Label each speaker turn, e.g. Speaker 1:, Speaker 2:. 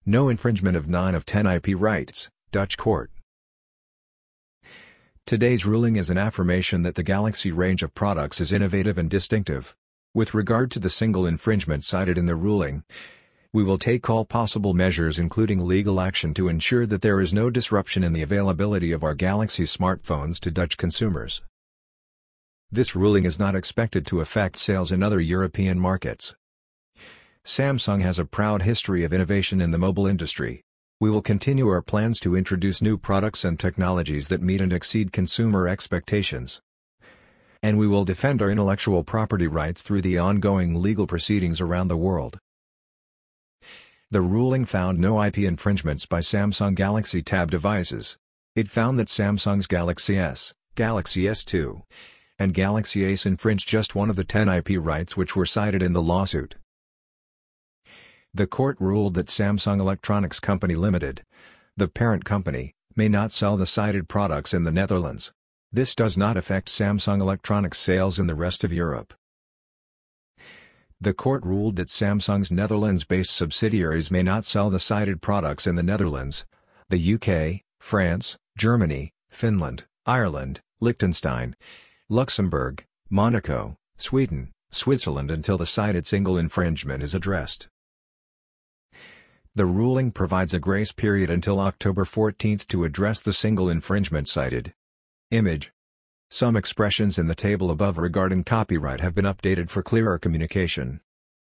Speaker 1: No infringement of 9 of 10 IP rights, Dutch court. Today's ruling is an affirmation that the Galaxy range of products is innovative and distinctive. With regard to the single infringement cited in the ruling, we will take all possible measures including legal action to ensure that there is no disruption in the availability of our Galaxy smartphones to Dutch consumers. This ruling is not expected to affect sales in other European markets. Samsung has a proud history of innovation in the mobile industry. We will continue our plans to introduce new products and technologies that meet and exceed consumer expectations. And we will defend our intellectual property rights through the ongoing legal proceedings around the world. The ruling found no IP infringements by Samsung Galaxy Tab devices. It found that Samsung's Galaxy S, Galaxy S2, and Galaxy Ace infringed just one of the 10 IP rights which were cited in the lawsuit. The court ruled that Samsung Electronics Company Limited, the parent company, may not sell the cited products in the Netherlands. This does not affect Samsung Electronics sales in the rest of Europe. The court ruled that Samsung's Netherlands-based subsidiaries may not sell the cited products in the Netherlands, the UK, France, Germany, Finland, Ireland, Liechtenstein, Luxembourg, Monaco, Sweden, Switzerland until the cited single infringement is addressed. The ruling provides a grace period until October 14 to address the single infringement cited. Image. Some expressions in the table above regarding copyright have been updated for clearer communication.